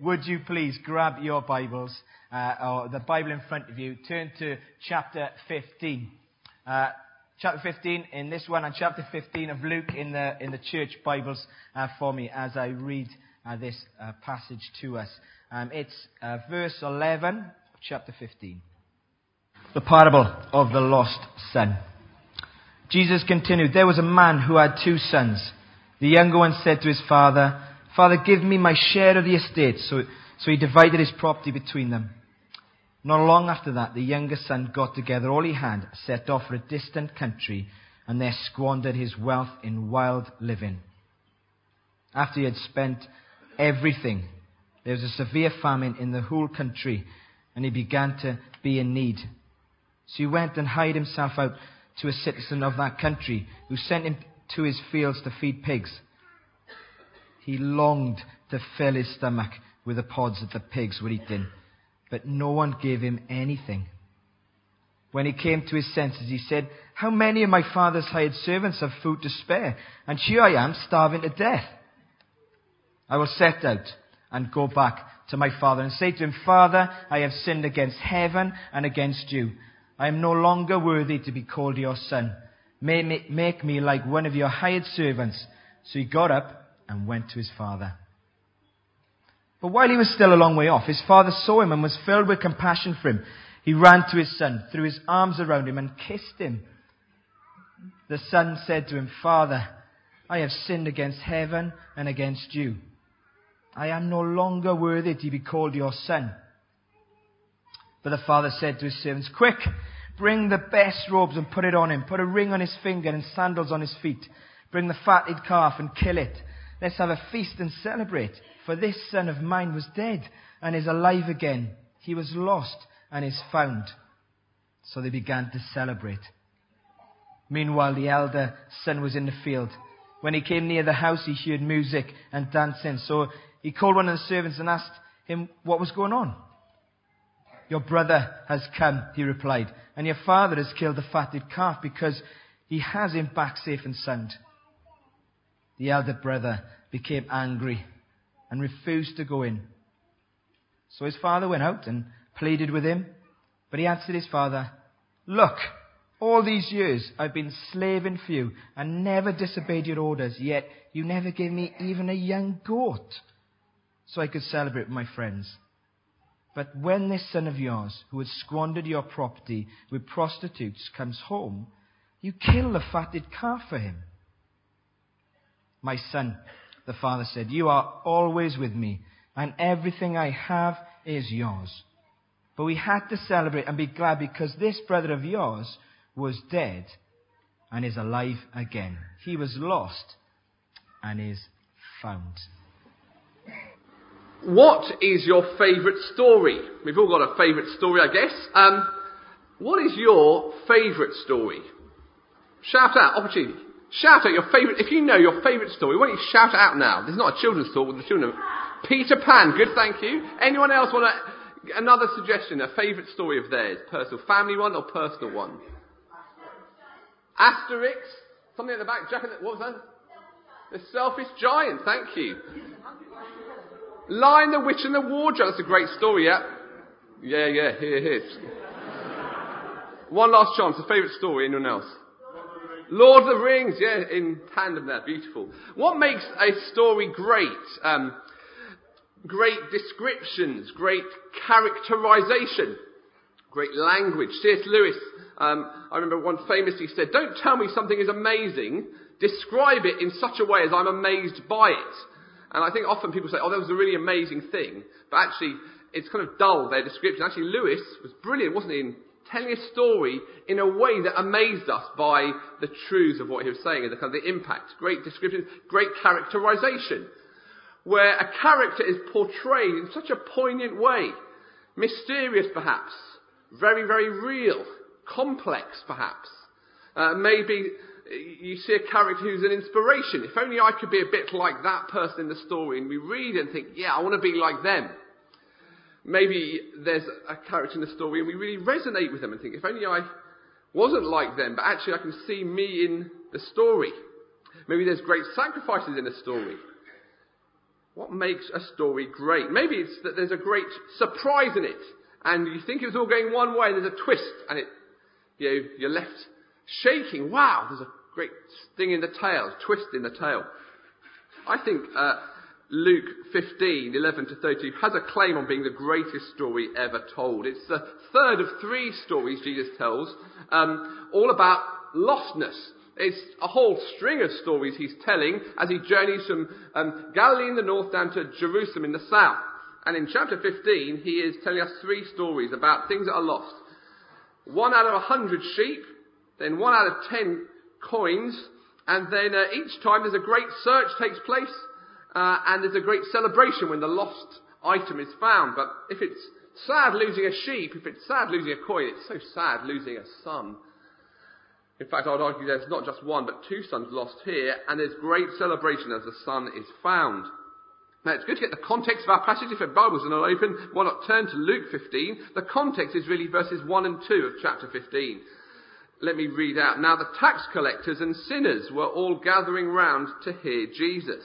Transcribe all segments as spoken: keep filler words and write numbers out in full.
Would you please grab your Bibles, uh, or the Bible in front of you, turn to chapter fifteen. Uh, chapter fifteen in this one, and chapter fifteen of Luke in the in the church Bibles uh, for me as I read uh, this uh, passage to us. Um, it's uh, verse eleven of chapter fifteen. The parable of the lost son. Jesus continued, "There was a man who had two sons. The younger one said to his father, 'Father, give me my share of the estate.' So, so he divided his property between them. Not long after that, the younger son got together all he had, set off for a distant country, and there squandered his wealth in wild living. After he had spent everything, there was a severe famine in the whole country, and he began to be in need. So he went and hired himself out to a citizen of that country, who sent him to his fields to feed pigs. He longed to fill his stomach with the pods that the pigs were eating, but no one gave him anything. When he came to his senses, he said, 'How many of my father's hired servants have food to spare? And here I am, starving to death. I will set out and go back to my father and say to him, Father, I have sinned against heaven and against you. I am no longer worthy to be called your son. Make me like one of your hired servants.' So he got up and went to his father. But while he was still a long way off, his father saw him and was filled with compassion for him. He ran to his son, threw his arms around him and kissed him. The son said to him, 'Father, I have sinned against heaven and against you. I am no longer worthy to be called your son.' But the father said to his servants, 'Quick, bring the best robes and put it on him. Put a ring on his finger and sandals on his feet. Bring the fatted calf and kill it. Let's have a feast and celebrate. For this son of mine was dead and is alive again. He was lost and is found.' So they began to celebrate. Meanwhile, the elder son was in the field. When he came near the house, he heard music and dancing. So he called one of the servants and asked him what was going on. 'Your brother has come,' he replied, 'and your father has killed the fatted calf because he has him back safe and sound.' The elder brother became angry and refused to go in. So his father went out and pleaded with him. But he answered his father, 'Look, all these years I've been slaving for you and never disobeyed your orders, yet you never gave me even a young goat so I could celebrate with my friends. But when this son of yours, who has squandered your property with prostitutes, comes home, you kill the fatted calf for him.' 'My son,' the father said, 'you are always with me, and everything I have is yours. But we had to celebrate and be glad because this brother of yours was dead and is alive again. He was lost and is found.'" What is your favourite story? We've all got a favourite story, I guess. Um, what is your favourite story? Shout out, opportunity. Shout out your favourite, if you know your favourite story, why don't you shout it out now? This is not a children's talk with the children. Peter Pan, good, thank you. Anyone else want a, another suggestion, a favourite story of theirs? Personal, family one or personal one? Asterix, something at the back, Jack, what was that? The Selfish Giant, thank you. Lion, the Witch and the Wardrobe, that's a great story, yeah? Yeah, yeah, here, here. One last chance, a favourite story, anyone else? Lord of the Rings, yeah, in tandem there, beautiful. What makes a story great? Um, great descriptions, great characterization, great language. C S Lewis, um, I remember one famously said, "Don't tell me something is amazing, describe it in such a way as I'm amazed by it." And I think often people say, "Oh, that was a really amazing thing," but actually it's kind of dull, their description. Actually, Lewis was brilliant, wasn't he, in telling a story in a way that amazed us by the truths of what he was saying and the kind of the impact. Great description, great characterization, where a character is portrayed in such a poignant way, mysterious perhaps, very, very real, complex perhaps. Uh, maybe you see a character who's an inspiration. If only I could be a bit like that person in the story, and we read it and think, yeah, I want to be like them. Maybe there's a character in the story and we really resonate with them and think, if only I wasn't like them, but actually I can see me in the story. Maybe there's great sacrifices in the story. What makes a story great? Maybe it's that there's a great surprise in it, and you think it was all going one way, and there's a twist, and it, you know, you're left shaking. Wow, there's a great sting in the tail, twist in the tail. I think uh, Luke fifteen, eleven to thirty-two has a claim on being the greatest story ever told. It's the third of three stories Jesus tells, um, all about lostness. It's a whole string of stories he's telling as he journeys from um, Galilee in the north down to Jerusalem in the south. And in chapter fifteen, he is telling us three stories about things that are lost. One out of a hundred sheep, then one out of ten coins, and then uh, each time there's a great search takes place, uh, and there's a great celebration when the lost item is found. But if it's sad losing a sheep, if it's sad losing a coin, it's so sad losing a son. In fact, I would argue there's not just one, but two sons lost here, and there's great celebration as the son is found. Now, it's good to get the context of our passage. If your Bibles are not open, why not turn to Luke fifteen? The context is really verses one and two of chapter fifteen. Let me read out. Now, the tax collectors and sinners were all gathering round to hear Jesus.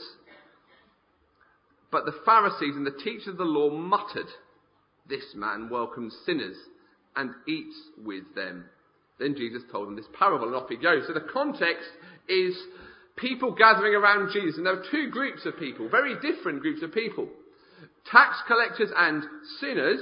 But the Pharisees and the teachers of the law muttered, "This man welcomes sinners and eats with them." Then Jesus told them this parable, and off he goes. So the context is people gathering around Jesus. And there are two groups of people, very different groups of people. Tax collectors and sinners.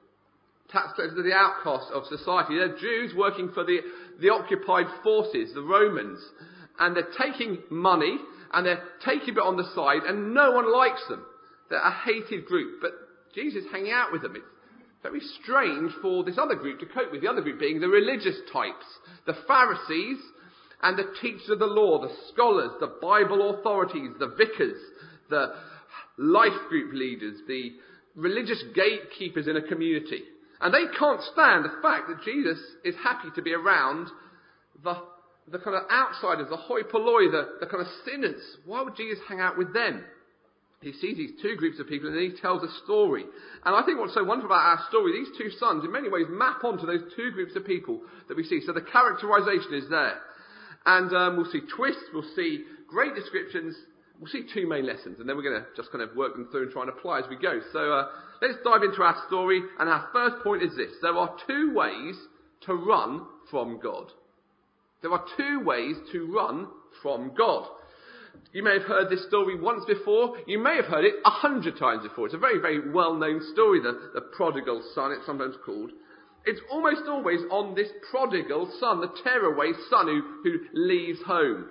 Tax collectors are the outcasts of society. They're Jews working for the, the occupied forces, the Romans. And they're taking money, and they're taking it on the side, and no one likes them. They're a hated group. But Jesus is hanging out with them. It's very strange for this other group to cope with. The other group being the religious types, the Pharisees and the teachers of the law, the scholars, the Bible authorities, the vicars, the life group leaders, the religious gatekeepers in a community. And they can't stand the fact that Jesus is happy to be around the, the kind of outsiders, the hoi polloi, the, the kind of sinners. Why would Jesus hang out with them? He sees these two groups of people and then he tells a story. And I think what's so wonderful about our story, these two sons in many ways map onto those two groups of people that we see. So the characterization is there. And um, we'll see twists, we'll see great descriptions, we'll see two main lessons. And then we're going to just kind of work them through and try and apply as we go. So uh, let's dive into our story. And our first point is this. There are two ways to run from God. There are two ways to run from God. You may have heard this story once before. You may have heard it a hundred times before. It's a very, very well-known story, the, the prodigal son, it's sometimes called. It's almost always on this prodigal son, the tearaway son who, who leaves home.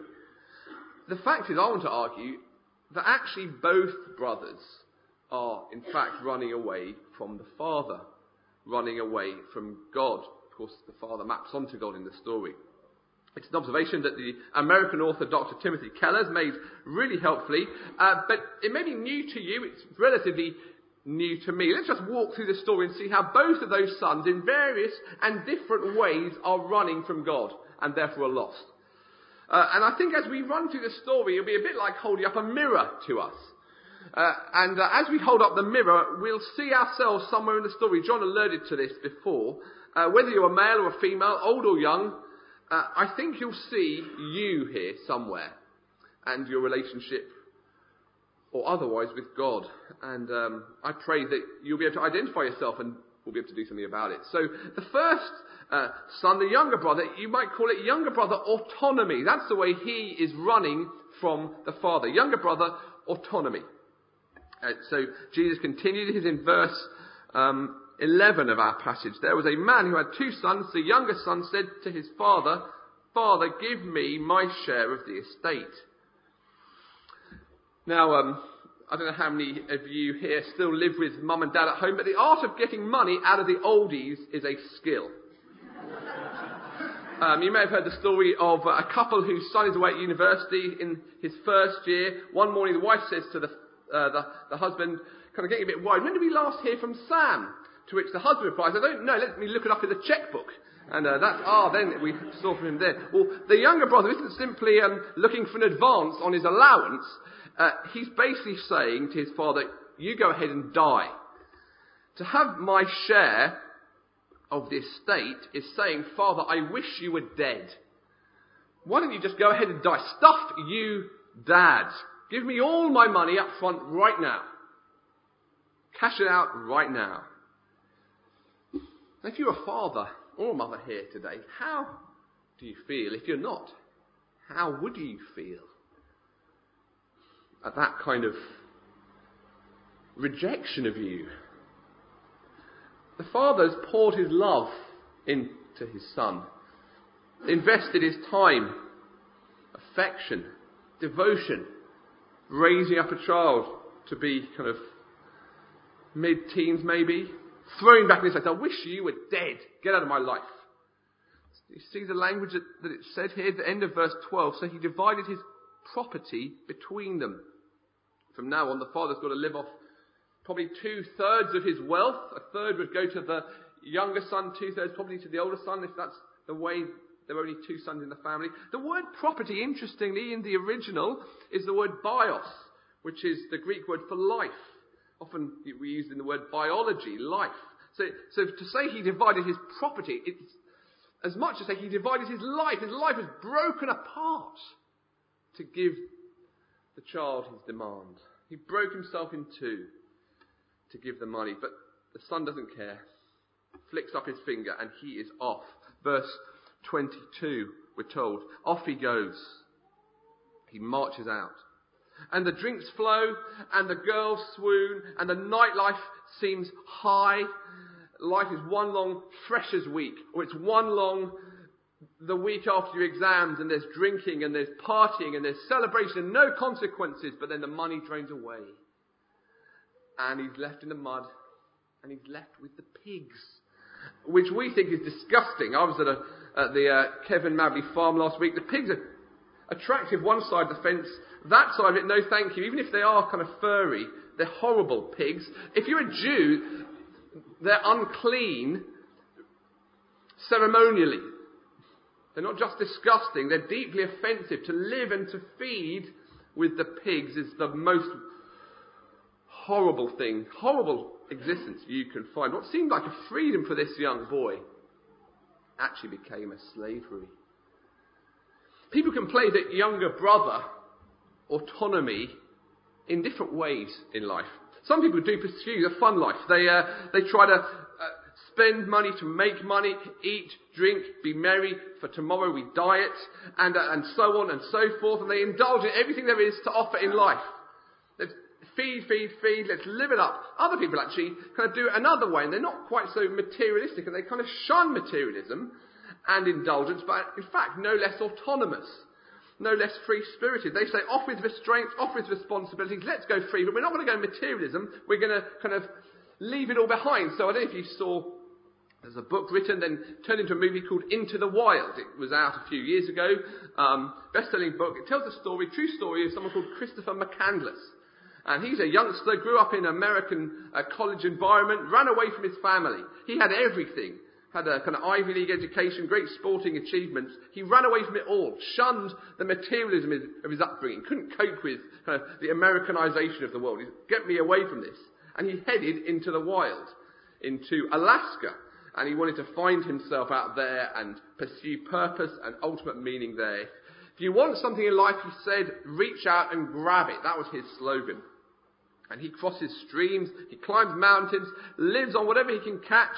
The fact is, I want to argue that actually both brothers are, in fact, running away from the father, running away from God. Of course, the father maps onto God in the story. It's an observation that the American author Doctor Timothy Keller has made really helpfully, uh, but it may be new to you, it's relatively new to me. Let's just walk through the story and see how both of those sons, in various and different ways, are running from God and therefore are lost. Uh, and I think as we run through the story, it'll be a bit like holding up a mirror to us. Uh, and uh, as we hold up the mirror, we'll see ourselves somewhere in the story. John alluded to this before. Uh, whether you're a male or a female, old or young, Uh, I think you'll see you here somewhere and your relationship or otherwise with God. And um, I pray that you'll be able to identify yourself and we'll be able to do something about it. So the first uh, son, the younger brother, you might call it younger brother autonomy. That's the way he is running from the father. Younger brother autonomy. Uh, so Jesus continued his in verse um, eleven of our passage. There was a man who had two sons. The younger son said to his father, "Father, give me my share of the estate." Now, um, I don't know how many of you here still live with mum and dad at home, but the art of getting money out of the oldies is a skill. um, you may have heard the story of a couple whose son is away at university in his first year. One morning the wife says to the, uh, the, the husband, kind of getting a bit worried, "When did we last hear from Sam?" To which the husband replies, "I don't know, let me look it up in the checkbook." And uh, that's, ah, then we saw from him there. Well, the younger brother isn't simply um, looking for an advance on his allowance. Uh, he's basically saying to his father, "You go ahead and die." To have my share of the estate is saying, "Father, I wish you were dead. Why don't you just go ahead and die? Stuff you, Dad. Give me all my money up front right now." Cash it out right now. If you're a father or a mother here today, how do you feel? If you're not, how would you feel at that kind of rejection of you? The father's poured his love into his son, invested his time, affection, devotion, raising up a child to be kind of mid-teens maybe, throwing back in his face, I wish you were dead, get out of my life. You see the language that, that it said here at the end of verse twelve, so he divided his property between them. From now on, the father's got to live off probably two-thirds of his wealth. A third would go to the younger son, two-thirds probably to the older son, if that's the way. There are only two sons in the family. The word property, interestingly, in the original, is the word bios, which is the Greek word for life. Often we use in the word biology, life. So, so to say he divided his property, it's as much as say he divided his life. His life was broken apart to give the child his demand. He broke himself in two to give the money. But the son doesn't care. Flicks up his finger and he is off. Verse twenty-two, we're told. Off he goes. He marches out. And the drinks flow, and the girls swoon, and the nightlife seems high. Life is one long freshers week, or it's one long the week after your exams, and there's drinking, and there's partying, and there's celebration, and no consequences, but then the money drains away. And he's left in the mud, and he's left with the pigs, which we think is disgusting. I was at, a, at the uh, Kevin Mabley farm last week. The pigs are attractive one side of the fence, that side of it, no thank you. Even if they are kind of furry, they're horrible pigs. If you're a Jew, they're unclean ceremonially. They're not just disgusting, they're deeply offensive. To live and to feed with the pigs is the most horrible thing, horrible existence you can find. What seemed like a freedom for this young boy actually became a slavery. People can play the younger brother autonomy in different ways in life. Some people do pursue a fun life. They uh, they try to uh, spend money to make money, eat, drink, be merry. For tomorrow we diet, and uh, and so on and so forth. And they indulge in everything there is to offer in life. Let's feed, feed, feed. Let's live it up. Other people actually kind of do it another way, and they're not quite so materialistic, and they kind of shun materialism and indulgence, but in fact no less autonomous, no less free-spirited. They say, off with restraints, off with responsibilities, let's go free, but we're not going to go materialism, we're going to kind of leave it all behind. So I don't know if you saw, there's a book written, then turned into a movie called Into the Wild. It was out a few years ago, um, best-selling book. It tells a story, true story, of someone called Christopher McCandless. And he's a youngster, grew up in an American uh, college environment, ran away from his family. He had everything. Had a kind of Ivy League education, great sporting achievements. He ran away from it all, shunned the materialism of his upbringing, couldn't cope with kind of the Americanization of the world. He said, get me away from this. And he headed into the wild, into Alaska. And he wanted to find himself out there and pursue purpose and ultimate meaning there. If you want something in life, he said, reach out and grab it. That was his slogan. And he crosses streams, he climbs mountains, lives on whatever he can catch.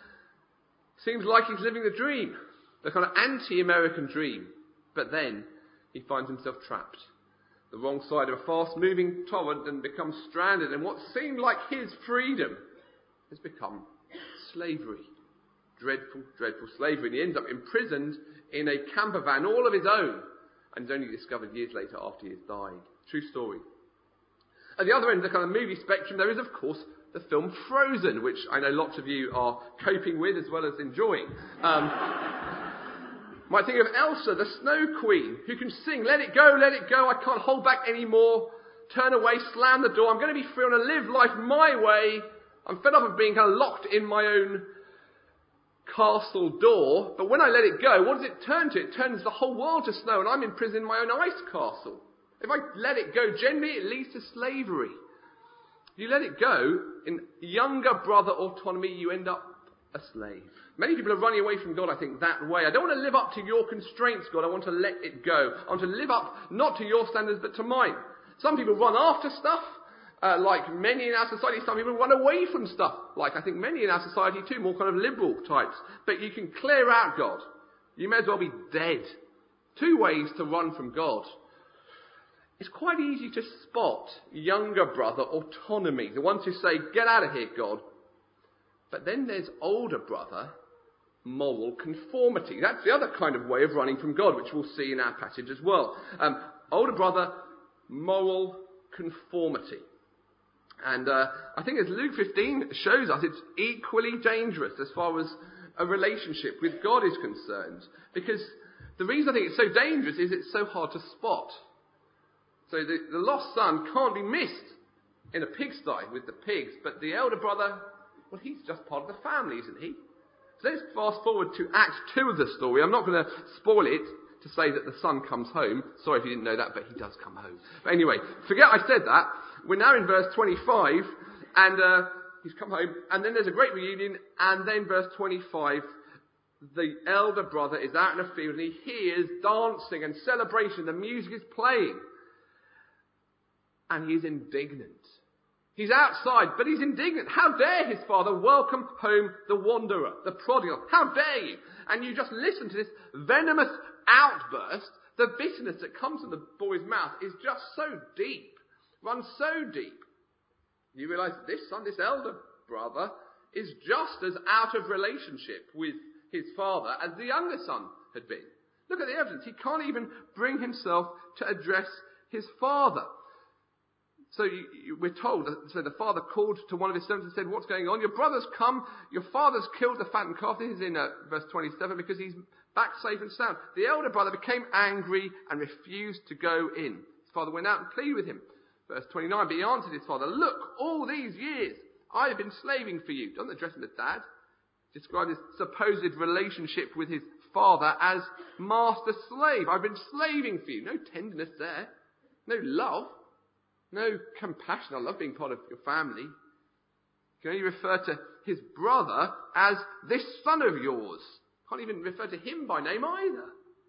Seems like he's living the dream, the kind of anti-American dream. But then he finds himself trapped, the wrong side of a fast-moving torrent, and becomes stranded. And what seemed like his freedom has become slavery. Dreadful, dreadful slavery. And he ends up imprisoned in a camper van all of his own. And is only discovered years later after he has died. True story. At the other end of the kind of movie spectrum, there is, of course, the film Frozen, which I know lots of you are coping with as well as enjoying. Um, might think of Elsa, the Snow Queen, who can sing, let it go, let it go, I can't hold back anymore, turn away, slam the door, I'm going to be free, I want to live life my way, I'm fed up of being kind of locked in my own castle door, but when I let it go, what does it turn to? It turns the whole world to snow, and I'm imprisoned in my own ice castle. If I let it go, generally it leads to slavery. You let it go, in younger brother autonomy, you end up a slave. Many people are running away from God, I think, that way. I don't want to live up to your constraints, God. I want to let it go. I want to live up not to your standards, but to mine. Some people run after stuff, Uh, like many in our society, some people run away from stuff. Like I think many in our society too, more kind of liberal types. But you can clear out God. You may as well be dead. Two ways to run from God. It's quite easy to spot younger brother autonomy. The ones who say, get out of here, God. But then there's older brother moral conformity. That's the other kind of way of running from God, which we'll see in our passage as well. Um, older brother moral conformity. And uh, I think as Luke fifteen shows us, it's equally dangerous as far as a relationship with God is concerned. Because the reason I think it's so dangerous is it's so hard to spot. So the, the lost son can't be missed in a pigsty with the pigs, but the elder brother, well, he's just part of the family, isn't he? So let's fast forward to Act two of the story. I'm not going to spoil it to say that the son comes home. Sorry if you didn't know that, but he does come home. But anyway, forget I said that. We're now in verse twenty-five, and uh, he's come home, and then there's a great reunion, and then verse twenty-five, the elder brother is out in the field, and he hears dancing and celebration. The music is playing. And he's indignant. He's outside, but he's indignant. How dare his father welcome home the wanderer, the prodigal? How dare you? And you just listen to this venomous outburst. The bitterness that comes from the boy's mouth is just so deep, runs so deep. You realise that this son, this elder brother, is just as out of relationship with his father as the younger son had been. Look at the evidence. He can't even bring himself to address his father. So you, you, we're told, so the father called to one of his servants and said, what's going on? Your brother's come, your father's killed the fattened calf. This is in uh, verse twenty-seven, because he's back safe and sound. The elder brother became angry and refused to go in. His father went out and pleaded with him. Verse twenty-nine, but he answered his father, look, all these years I have been slaving for you. Doesn't address him as dad. Described his supposed relationship with his father as master-slave. I've been slaving for you. No tenderness there. No love. No compassion. I love being part of your family. You can only refer to his brother as this son of yours. Can't even refer to him by name either.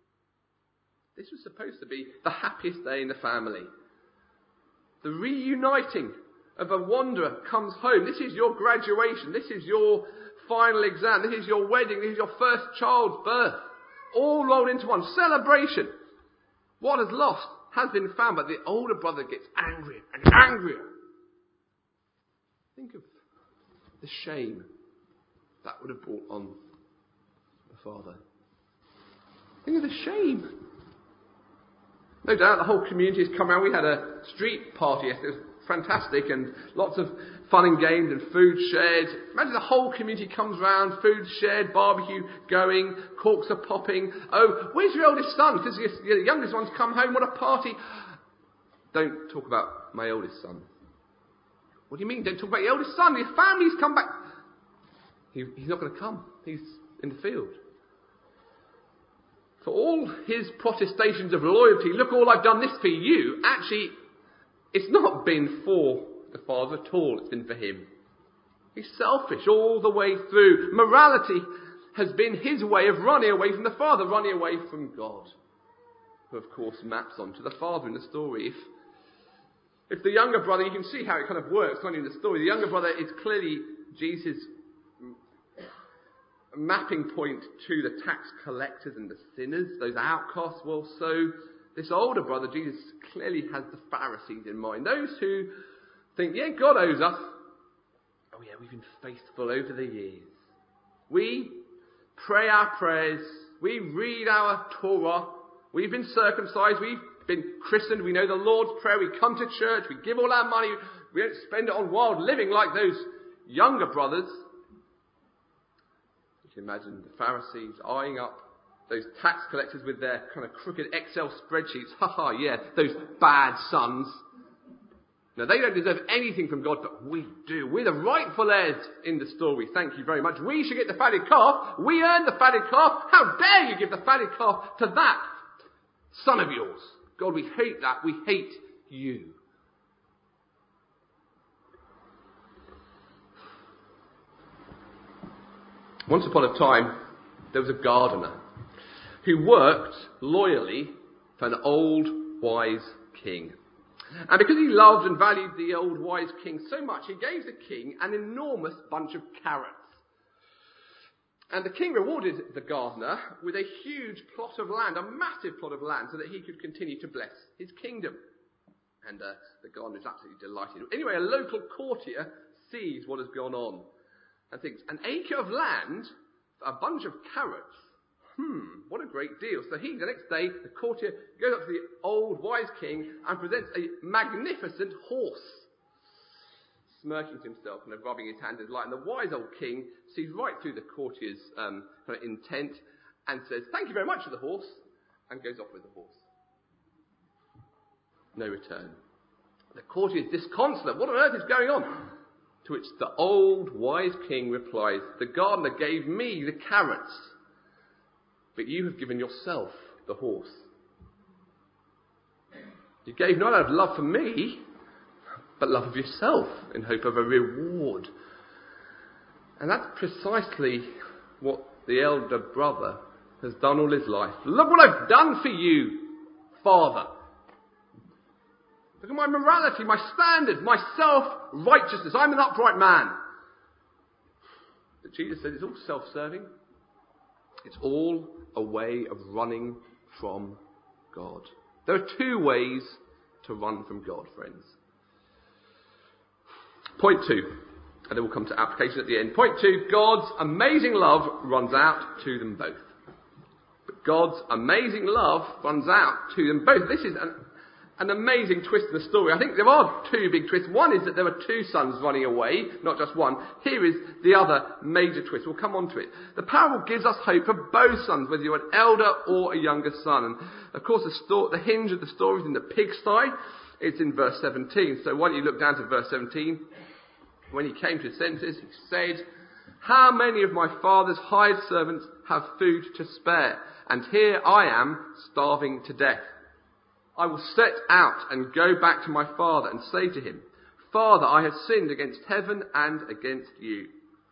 This was supposed to be the happiest day in the family. The reuniting of a wanderer comes home. This is your graduation. This is your final exam. This is your wedding. This is your first child's birth. All rolled into one. Celebration. What has lost has been found, but the older brother gets angrier and angrier. Think of the shame that would have brought on the father. Think of the shame. No doubt the whole community has come around. We had a street party yesterday. It was fantastic, and lots of fun and games and food shared. Imagine the whole community comes round, food shared, barbecue going, corks are popping. Oh, where's your oldest son? Because your youngest one's come home. What a party. Don't talk about my oldest son. What do you mean? Don't talk about your oldest son. Your family's come back. He, he's not going to come. He's in the field. For all his protestations of loyalty, look, all I've done this for you, actually, it's not been for the father at all, it's been for him. He's selfish all the way through. Morality has been his way of running away from the father, running away from God, who of course maps onto the father in the story. If, if the younger brother, you can see how it kind of works, can't you, in the story. The younger brother is clearly Jesus' mapping point to the tax collectors and the sinners, those outcasts. Well, so this older brother, Jesus, clearly has the Pharisees in mind. Those who think, yeah, God owes us. Oh yeah, we've been faithful over the years. We pray our prayers. We read our Torah. We've been circumcised. We've been christened. We know the Lord's Prayer. We come to church. We give all our money. We don't spend it on wild living like those younger brothers. You can imagine the Pharisees eyeing up those tax collectors with their kind of crooked Excel spreadsheets. Ha ha, yeah, those bad sons. Now, they don't deserve anything from God, but we do. We're the rightful heirs in the story. Thank you very much. We should get the fatted calf. We earned the fatted calf. How dare you give the fatted calf to that son of yours? God, we hate that. We hate you. Once upon a time, there was a gardener who worked loyally for an old, wise king. And because he loved and valued the old wise king so much, he gave the king an enormous bunch of carrots. And the king rewarded the gardener with a huge plot of land, a massive plot of land, so that he could continue to bless his kingdom. And uh, the gardener is absolutely delighted. Anyway, a local courtier sees what has gone on and thinks, an acre of land, a bunch of carrots, hmm, what a great deal. So he, the next day, the courtier goes up to the old wise king and presents a magnificent horse, smirking to himself and rubbing his hands in delight. And the wise old king sees right through the courtier's um, kind of intent and says, thank you very much for the horse, and goes off with the horse. No return. The courtier is disconsolate. What on earth is going on? To which the old wise king replies, the gardener gave me the carrots, but you have given yourself the horse. You gave not out of love for me, but love of yourself in hope of a reward. And that's precisely what the elder brother has done all his life. Look what I've done for you, Father. Look at my morality, my standards, my self-righteousness. I'm an upright man. But Jesus said it's all self-serving. It's all a way of running from God. There are two ways to run from God, friends. Point two, and then we'll come to application at the end. Point two, God's amazing love runs out to them both. But God's amazing love runs out to them both. This is an, an amazing twist in the story. I think there are two big twists. One is that there were two sons running away, not just one. Here is the other major twist. We'll come on to it. The parable gives us hope for both sons, whether you're an elder or a younger son. And of course, the, sto- the hinge of the story is in the pigsty. It's in verse seventeen. So why don't you look down to verse seventeen? When he came to his senses, he said, how many of my father's hired servants have food to spare? And here I am, starving to death. I will set out and go back to my father and say to him, Father, I have sinned against heaven and against you.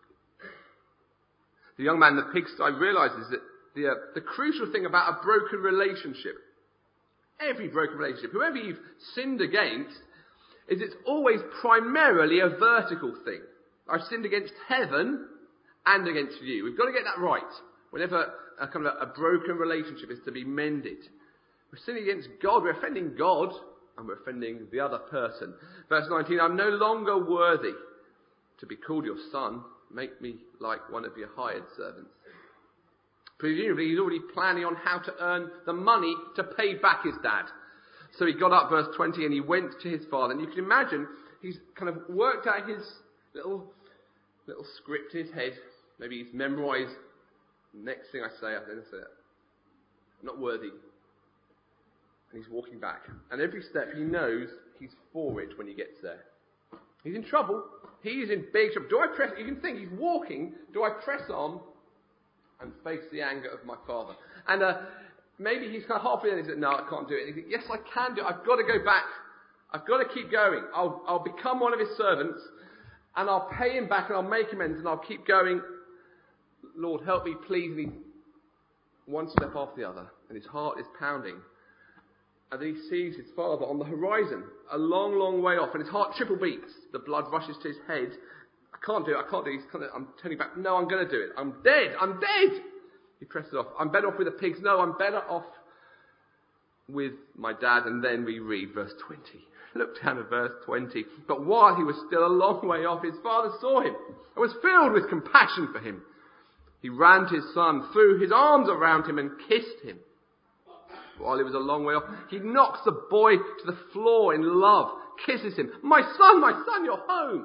The young man in the pigsty realizes that the, uh, the crucial thing about a broken relationship, every broken relationship, whoever you've sinned against, is it's always primarily a vertical thing. I've sinned against heaven and against you. We've got to get that right. Whenever a kind of a, a broken relationship is to be mended, we're sinning against God. We're offending God, and we're offending the other person. Verse nineteen, I'm no longer worthy to be called your son. Make me like one of your hired servants. Presumably, he's already planning on how to earn the money to pay back his dad. So he got up, verse twenty, and he went to his father. And you can imagine, he's kind of worked out his little little script in his head. Maybe he's memorised, next thing I say, I then say it. I'm not worthy. And he's walking back. And every step he knows he's for it when he gets there. He's in trouble. He's in big trouble. Do I press, you can think he's walking, do I press on and face the anger of my father? And uh, maybe he's kind of halfway there and he said, no, I can't do it. And he thinks, yes, I can do it. I've got to go back. I've got to keep going. I'll, I'll become one of his servants and I'll pay him back and I'll make amends and I'll keep going. Lord, help me, please. And he, one step after the other. And his heart is pounding. And then he sees his father on the horizon, a long, long way off. And his heart triple beats. The blood rushes to his head. I can't do it. I can't do it. He's kind of, I'm turning back. No, I'm going to do it. I'm dead. I'm dead. He presses off. I'm better off with the pigs. No, I'm better off with my dad. And then we read verse twenty. Look down at verse twenty. But while he was still a long way off, his father saw him and was filled with compassion for him. He ran to his son, threw his arms around him and kissed him. While he was a long way off, he knocks the boy to the floor in love, kisses him. My son, my son, you're home.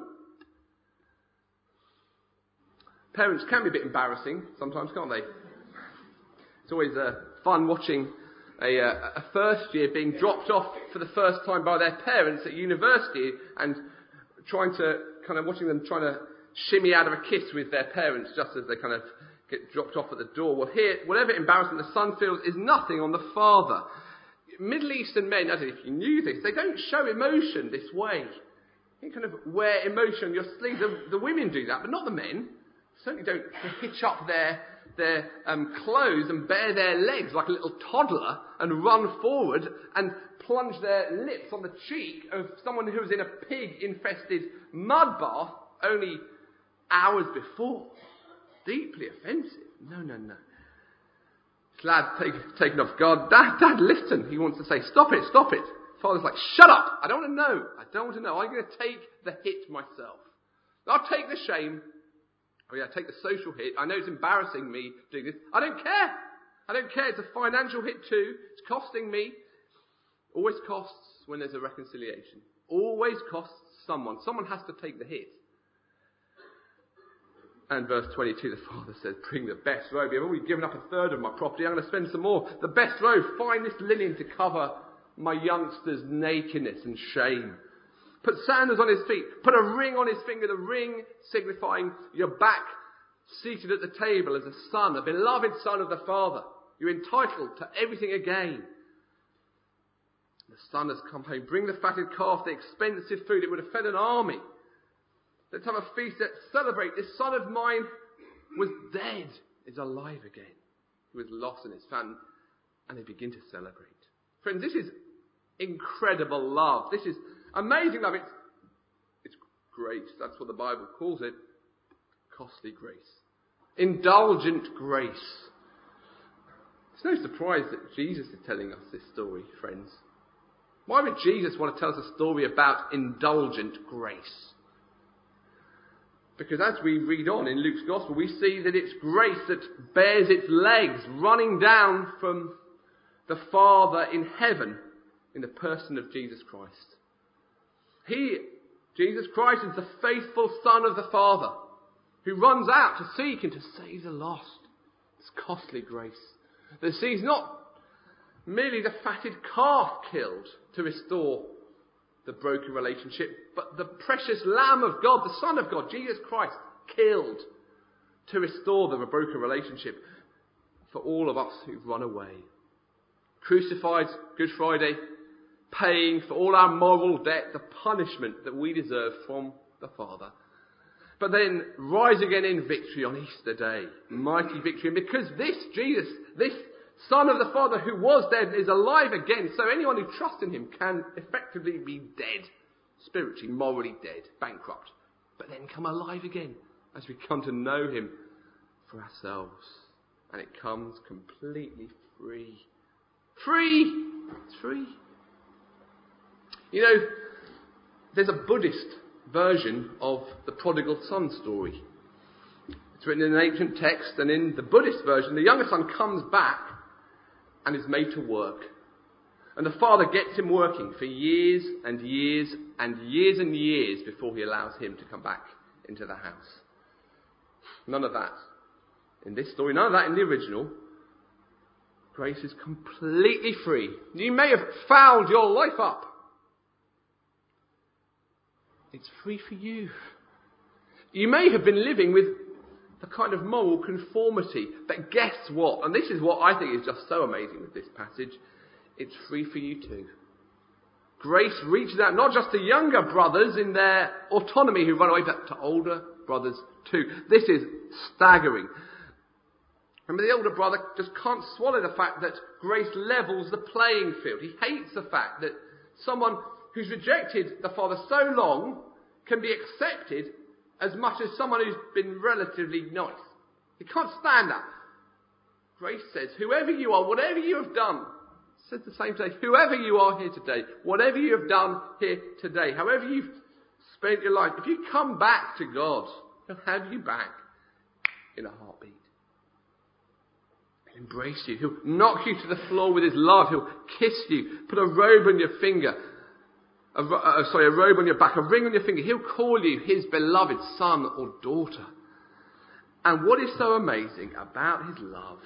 Parents can be a bit embarrassing sometimes, can't they? It's always uh, fun watching a, uh, a first year being dropped off for the first time by their parents at university and trying to, kind of watching them trying to shimmy out of a kiss with their parents just as they kind of get dropped off at the door. Well, here, whatever embarrassment the son feels is nothing on the father. Middle Eastern men, I don't know if you knew this, they don't show emotion this way. You kind of wear emotion on your sleeve. The, the women do that, but not the men. Certainly don't hitch up their their um, clothes and bare their legs like a little toddler and run forward and plunge their lips on the cheek of someone who was in a pig-infested mud bath only hours before. Deeply offensive. No, no, no. This lad take, taken off guard. Dad, Dad, listen. He wants to say, stop it, stop it. Father's like, shut up. I don't want to know. I don't want to know. I'm going to take the hit myself. I'll take the shame. Oh yeah, take the social hit. I know it's embarrassing me doing this. I don't care. I don't care. It's a financial hit too. It's costing me. Always costs when there's a reconciliation. Always costs someone. Someone has to take the hit. And verse twenty-two, the father says, bring the best robe. I've already given up a third of my property. I'm going to spend some more. The best robe. Find this linen to cover my youngster's nakedness and shame. Put sandals on his feet. Put a ring on his finger. The ring signifying you're back seated at the table as a son, a beloved son of the father. You're entitled to everything again. The son has come home. Bring the fatted calf, the expensive food. It would have fed an army. Let's have a feast. Let's celebrate. This son of mine was dead, is alive again. He was lost in his famine. And they begin to celebrate. Friends, this is incredible love. This is amazing love. It's, it's grace. That's what the Bible calls it. Costly grace. Indulgent grace. It's no surprise that Jesus is telling us this story, friends. Why would Jesus want to tell us a story about indulgent grace? Because as we read on in Luke's Gospel, we see that it's grace that bears its legs running down from the Father in heaven in the person of Jesus Christ. He, Jesus Christ, is the faithful Son of the Father who runs out to seek and to save the lost. It's costly grace. That sees not merely the fatted calf killed to restore the broken relationship, but the precious Lamb of God, the Son of God, Jesus Christ, killed to restore the broken relationship for all of us who've run away. Crucified Good Friday, paying for all our moral debt, the punishment that we deserve from the Father. But then rise again in victory on Easter Day. Mighty victory. And because this Jesus, this Son of the Father who was dead is alive again, so anyone who trusts in him can effectively be dead. Spiritually, morally dead, bankrupt. But then come alive again as we come to know him for ourselves. And it comes completely free. Free! It's free. You know, there's a Buddhist version of the prodigal son story. It's written in an ancient text, and in the Buddhist version, the younger son comes back and is made to work. And the father gets him working for years and years and years and years before he allows him to come back into the house. None of that in this story, none of that in the original. Grace is completely free. You may have fouled your life up. It's free for you. You may have been living with a kind of moral conformity, but guess what? And this is what I think is just so amazing with this passage. It's free for you too. Grace reaches out not just to younger brothers in their autonomy who run away, but to older brothers too. This is staggering. Remember, the older brother just can't swallow the fact that grace levels the playing field. He hates the fact that someone who's rejected the Father so long can be accepted as much as someone who's been relatively nice. He can't stand that. Grace says, whoever you are, whatever you have done, it says the same thing, whoever you are here today, whatever you have done here today, however you've spent your life, if you come back to God, he'll have you back in a heartbeat. He'll embrace you. He'll knock you to the floor with his love. He'll kiss you, put a robe on your finger, A, uh, sorry, a robe on your back, a ring on your finger. He'll call you his beloved son or daughter. And what is so amazing about his love,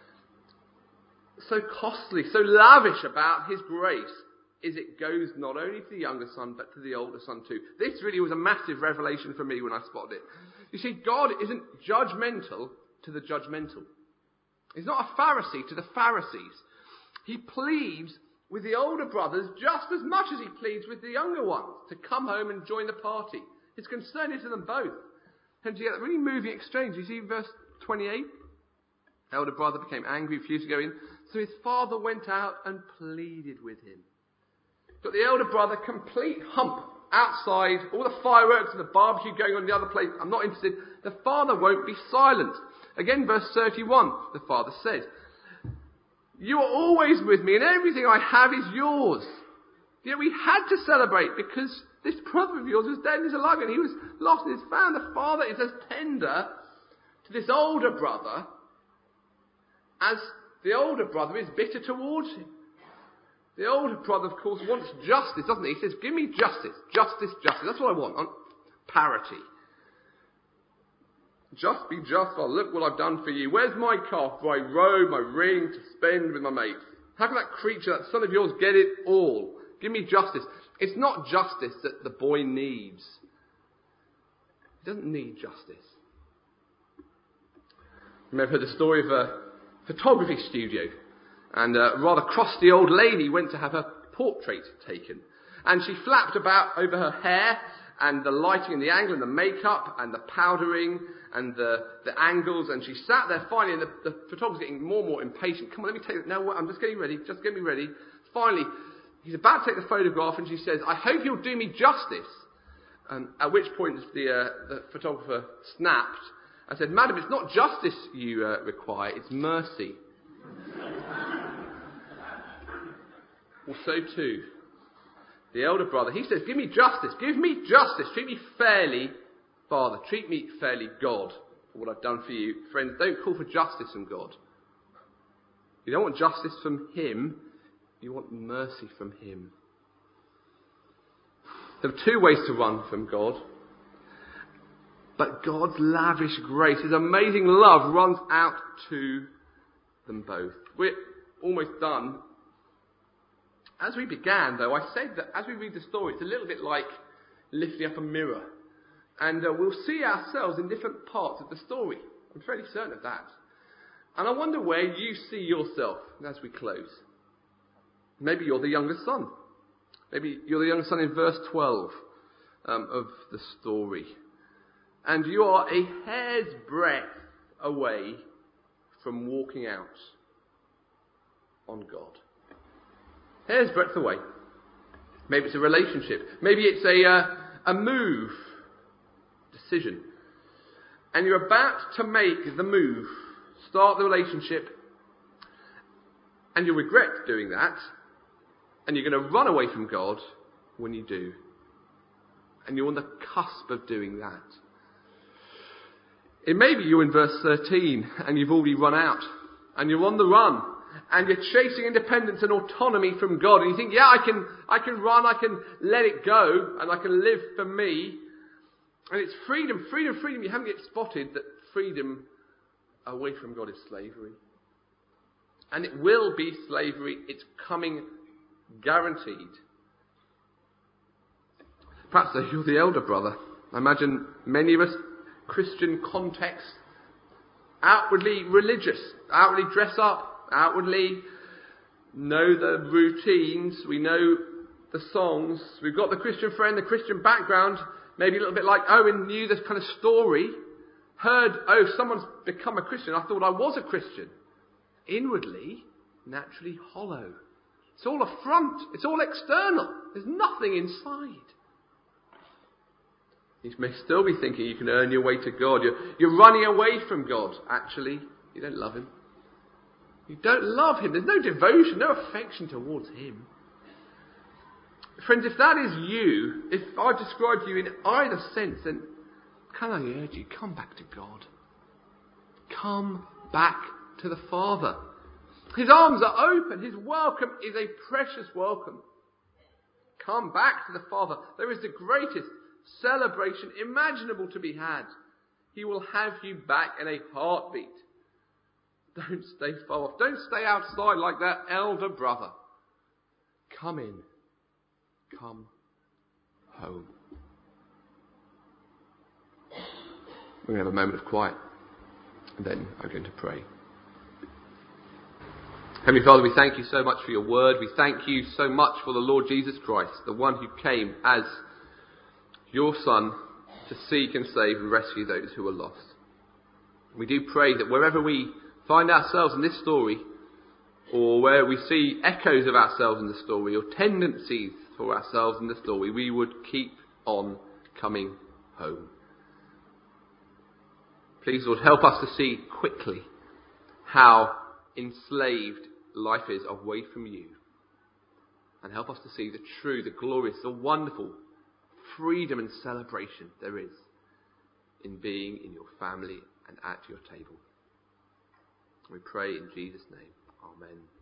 so costly, so lavish about his grace, is it goes not only to the younger son, but to the older son too. This really was a massive revelation for me when I spotted it. You see, God isn't judgmental to the judgmental. He's not a Pharisee to the Pharisees. He pleads with the older brothers just as much as he pleads with the younger ones to come home and join the party. His concern is to them both. And you get that really moving exchange. You see verse twenty-eight? The elder brother became angry, refused to go in. So his father went out and pleaded with him. Got the elder brother, complete hump outside, all the fireworks and the barbecue going on in the other place. I'm not interested. The father won't be silent. Again, verse thirty-one, the father said, you are always with me and everything I have is yours. Yet we had to celebrate because this brother of yours was dead and is alive and he was lost and is found. The father is as tender to this older brother as the older brother is bitter towards him. The older brother, of course, wants justice, doesn't he? He says, give me justice, justice, justice. That's what I want. I want parity. Just be just. Oh, look what I've done for you. Where's my calf, my robe, my ring to spend with my mates? How can that creature, that son of yours, get it all? Give me justice. It's not justice that the boy needs. He doesn't need justice. You may have heard the story of a photography studio. And a rather crusty old lady went to have her portrait taken. And she flapped about over her hair and the lighting and the angle and the makeup and the powdering and the, the angles. And she sat there finally, and the, the photographer's getting more and more impatient. Come on, let me take it. No, what? I'm just getting ready. Just get me ready. Finally, he's about to take the photograph and she says, I hope you'll do me justice. Um, at which point the, uh, the photographer snapped and said, Madam, it's not justice you uh, require, it's mercy. Well, so too, the elder brother, he says, give me justice, give me justice, treat me fairly, Father, treat me fairly, God, for what I've done for you. Friends, don't call for justice from God. You don't want justice from him, you want mercy from him. There are two ways to run from God. But God's lavish grace, his amazing love, runs out to them both. We're almost done. As we began, though, I said that as we read the story, it's a little bit like lifting up a mirror. And uh, we'll see ourselves in different parts of the story. I'm fairly certain of that. And I wonder where you see yourself as we close. Maybe you're the younger son. Maybe you're the younger son in verse twelve um, of the story. And you are a hair's breadth away from walking out on God. Hair's breadth away. Maybe it's a relationship. Maybe it's a uh, a move, decision. And you're about to make the move, start the relationship, and you'll regret doing that, and you're going to run away from God when you do. And you're on the cusp of doing that. It may be you're in verse thirteen, and you've already run out, and you're on the run. And you're chasing independence and autonomy from God. And you think, yeah, I can, I can run, I can let it go, and I can live for me. And it's freedom, freedom, freedom. You haven't yet spotted that freedom away from God is slavery. And it will be slavery. It's coming guaranteed. Perhaps you're the elder brother. I imagine many of us, Christian context, outwardly religious, outwardly dress up, outwardly know the routines, we know the songs, we've got the Christian friend, the Christian background, maybe a little bit like Owen knew this kind of story, heard, oh, someone's become a Christian, I thought I was a Christian. Inwardly, naturally hollow. It's all a front, it's all external, there's nothing inside. You may still be thinking you can earn your way to God, you're, you're running away from God, actually, you don't love him. You don't love him. There's no devotion, no affection towards him. Friends, if that is you, if I've described you in either sense, then can I urge you, come back to God. Come back to the Father. His arms are open. His welcome is a precious welcome. Come back to the Father. There is the greatest celebration imaginable to be had. He will have you back in a heartbeat. Don't stay far off. Don't stay outside like that elder brother. Come in. Come home. We're going to have a moment of quiet. And then I'm going to pray. Heavenly Father, we thank you so much for your word. We thank you so much for the Lord Jesus Christ, the one who came as your Son to seek and save and rescue those who are lost. We do pray that wherever we find ourselves in this story, or where we see echoes of ourselves in the story, or tendencies for ourselves in the story, we would keep on coming home. Please, Lord, help us to see quickly how enslaved life is away from you. And help us to see the true, the glorious, the wonderful freedom and celebration there is in being in your family and at your table. We pray in Jesus' name. Amen.